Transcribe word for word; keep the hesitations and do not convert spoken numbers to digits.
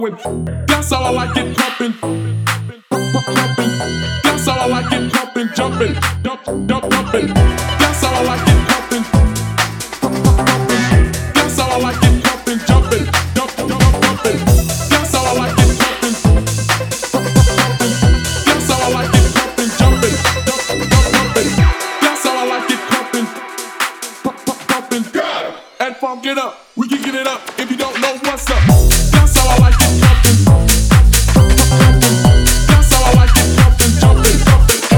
That's how I like it pumping, pumping. That's how I like it pumping, jumping, dump, dump, dumping. That's how I like it pumping, pumping. That's how I like it pumping, jumping, dump, dump, dumping. That's how I like it pumping, pumping. That's how I like it pumping, jumping, dump, dump, dumping. That's how I like it pumping, pumping. And funk it up, we can get it up if you don't know what's up. That's how I like it.